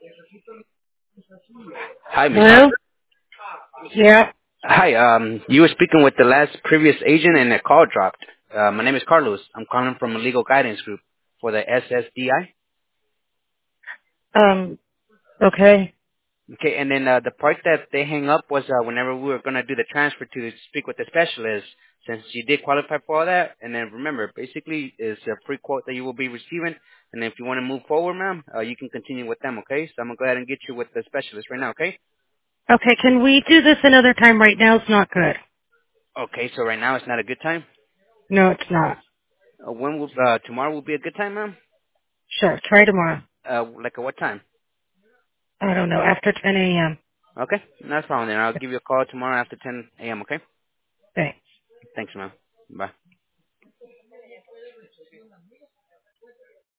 Hi, Miss. Hello? Yeah. Hi. You were speaking with the last previous agent, and the call dropped. My name is Carlos. I'm calling from a legal guidance group for the SSDI. Okay. Okay, and then the part that they hang up was whenever we were going to do the transfer to speak with the specialist, since you did qualify for all that. And then remember, basically, it's a free quote that you will be receiving. And then if you want to move forward, ma'am, you can continue with them. Okay, so I'm gonna go ahead and get you with the specialist right now. Okay. Okay, can we do this another time? Right now it's not good. Okay, so right now it's not a good time. No, it's not. When will tomorrow will be a good time, ma'am? Sure, try tomorrow. Like at what time? I don't know, after 10 a.m. Okay, that's fine then. I'll give you a call tomorrow after 10 a.m., okay? Thanks. Thanks, ma'am. Bye.